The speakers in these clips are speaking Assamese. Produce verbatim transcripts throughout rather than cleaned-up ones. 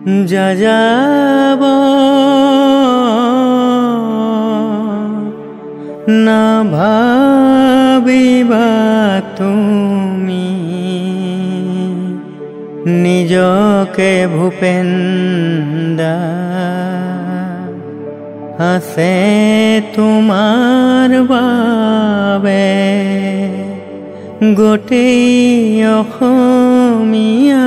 যাযাব না ভাবিবা তুমি নিজকে ভূপেন্দা আছে তোমাৰ বাবে গোটেই অসমীয়া।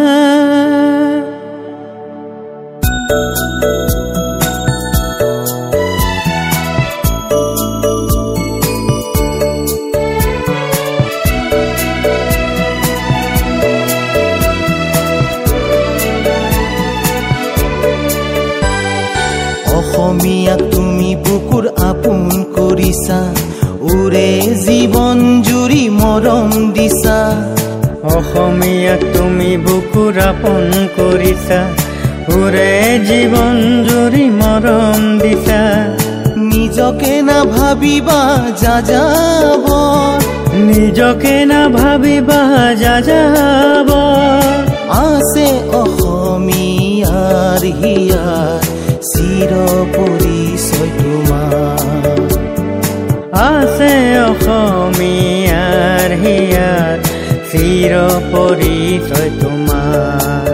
অসমীয়াক তুমি বুকুৰ আপোন কৰিছা, ওৰে জীৱন জুৰি মৰম দিছা। অসমীয়াক তুমি বুকুৰ আপোন কৰিছা, ওৰে জীৱন জুৰি মৰম দিছা। নিজকে না ভাবিবা যাযাব, নিজকে না ভাবিবা যাযাব আছে অসমীয়াৰ হিয়াৰ চিৰ পৰিচয় তোমাৰ। আছে অসমীয়াৰ হিয়াৰ চিৰ পৰিচয় তোমাৰ।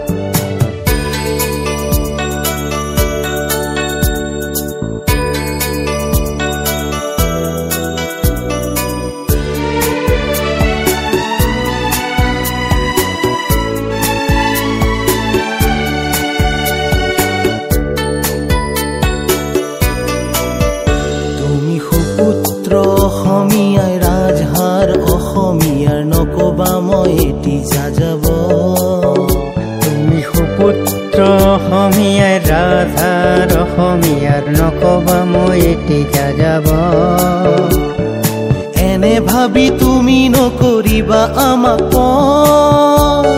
পুত্ৰ অসমীয়াই ৰাজহাড় অসমীয়াৰ নকবা মই এটি যাযাব। তুমি সুপুত্ৰ অসমীয়াই ৰাজহাড় অসমীয়াৰ নকবা মই এটি যাযাব। এনে ভাবি তুমি নকৰিবা আমাক পৰ,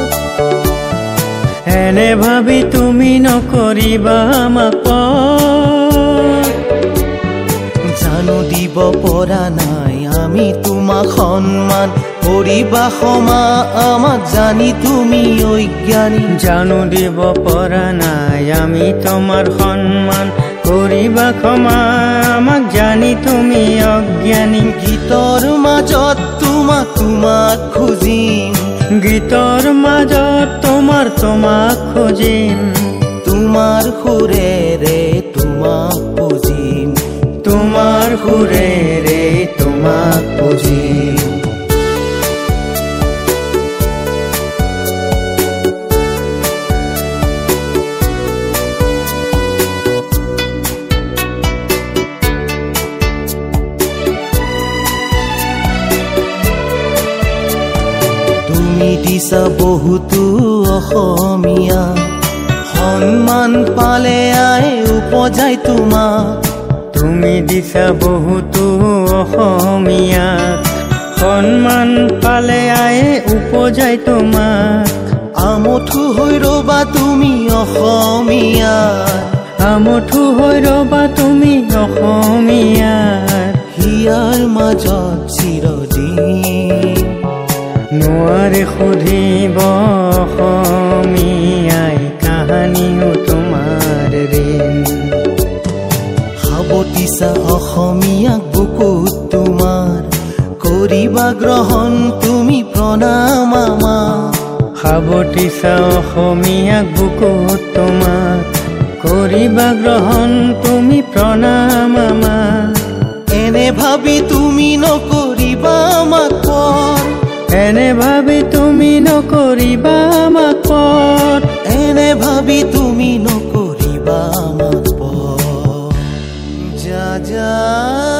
এনে ভাবি তুমি নকৰিবা আমাক পৰ। জানো দিব পৰা নাই আমি তোমাক সন্মান, কৰিবা ক্ষমা আমাক জানি তুমি অজ্ঞানী। জানো দিব পৰা নাই আমি তোমাৰ সন্মান, কৰিবা ক্ষমা আমাক জানি তুমি অজ্ঞানী। গীতৰ মাজত তোমাক তোমাক খুজিম, গীতৰ মাজত তোমাৰ তোমাক খুজিম। তোমাৰ সুৰেৰে তোমাক পুজিম, তোমাৰ সুৰেৰে তোমাক পুজিম। তুমি দিছা বহুতো অসমীয়া, সন্মান পালে আই উপজাই তোমাক। তুমি দিছা বহুতো অসমীয়া, সন্মান পালে আয়ে উপজাই তোমাক। আমঠু হৈ ৰবা তুমি অসমীয়া, আমঠু হৈ ৰবা তুমি অসমীয়াৰ হিয়াৰ মাজত চিৰদিন। নোৱাৰে সুধিব অসমীয়াই কাহানিও তোমাৰ ঋণ। সাৱটিছা অসমীয়াক বুকুত তোমাৰ, কৰিবা গ্ৰহণ তুমি প্ৰণাম আমাক। সাৱটিছা অসমীয়াক বুকুত তোমাৰ, কৰিবা গ্ৰহণ তুমি প্ৰণাম আমাক। এনে ভাবি তুমি নকৰিবা আমাক পৰ, এনে ভাবি তুমি নকৰিবা আমাক পৰ। এনে ভাবি তুমি নকৰিবা আমাক পৰ। যাযাব